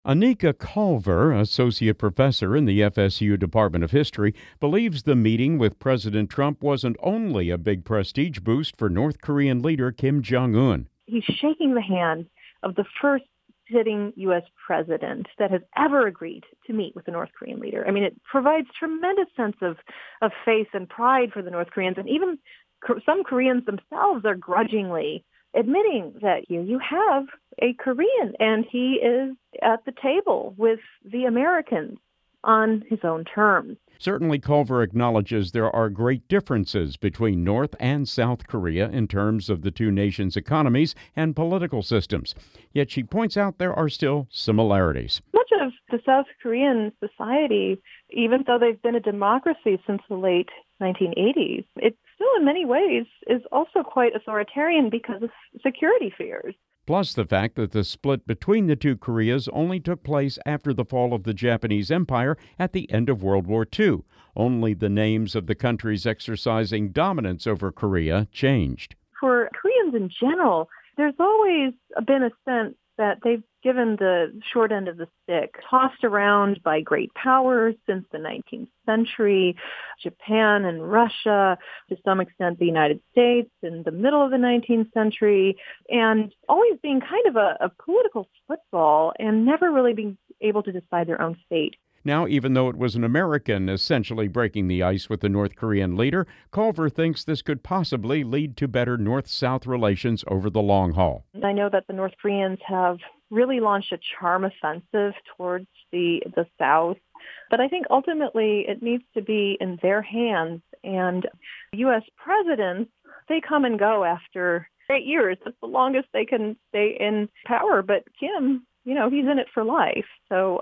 Anika Culver, associate professor in the FSU Department of History, believes the meeting with President Trump wasn't only a big prestige boost for North Korean leader Kim Jong-un. He's shaking the hand of the first sitting U.S. president that has ever agreed to meet with the North Korean leader. I mean, it provides tremendous sense of faith and pride for the North Koreans, and even some Koreans themselves are grudgingly admitting that here you have a Korean, and he is at the table with the Americans on his own terms. Certainly, Culver acknowledges there are great differences between North and South Korea in terms of the two nations' economies and political systems. Yet she points out there are still similarities. Much of the South Korean society, even though they've been a democracy since the late 1980s, it still in many ways is also quite authoritarian because of security fears. Plus the fact that the split between the two Koreas only took place after the fall of the Japanese Empire at the end of World War II. Only the names of the countries exercising dominance over Korea changed. For Koreans in general, there's always been a sense that they've given the short end of the stick, tossed around by great powers since the 19th century, Japan and Russia, to some extent the United States in the middle of the 19th century, and always being kind of a political football and never really being able to decide their own fate. Now, even though it was an American essentially breaking the ice with the North Korean leader, Culver thinks this could possibly lead to better North-South relations over the long haul. I know that the North Koreans have really launched a charm offensive towards the South, but I think ultimately it needs to be in their hands. And U.S. presidents, they come and go after 8 years. That's the longest they can stay in power. But Kim, he's in it for life. So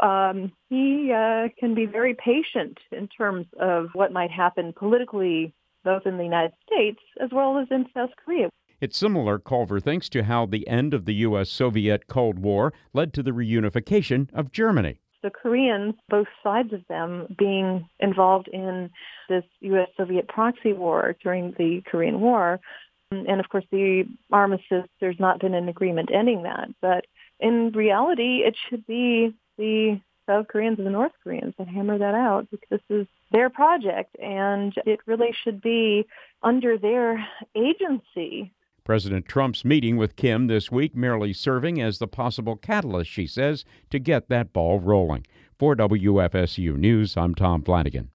he can be very patient in terms of what might happen politically, both in the United States as well as in South Korea. It's similar, Culver thinks, to how the end of the U.S.-Soviet Cold War led to the reunification of Germany. The Koreans, both sides of them, being involved in this U.S.-Soviet proxy war during the Korean War. And, of course, the armistice, there's not been an agreement ending that. But in reality, it should be the South Koreans and the North Koreans that hammer that out, because this is their project, and it really should be under their agency. President Trump's meeting with Kim this week merely serving as the possible catalyst, she says, to get that ball rolling. For WFSU News, I'm Tom Flanagan.